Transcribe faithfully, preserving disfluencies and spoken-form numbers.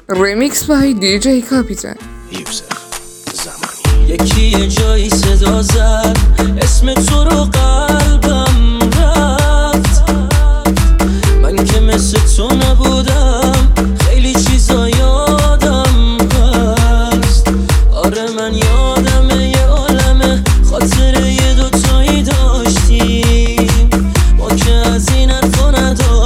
ریمیکس بای دی جی کاپیتان یوسف زمانی. یکی یه جایی صدا زد اسم تو رو قلبم رفت، من که مثل تو نبودم خیلی چیزا یادم هست. آره من یادمه یه عالمه خاطره یه دوتایی داشتیم، ما که از این حرفا نداشتیم.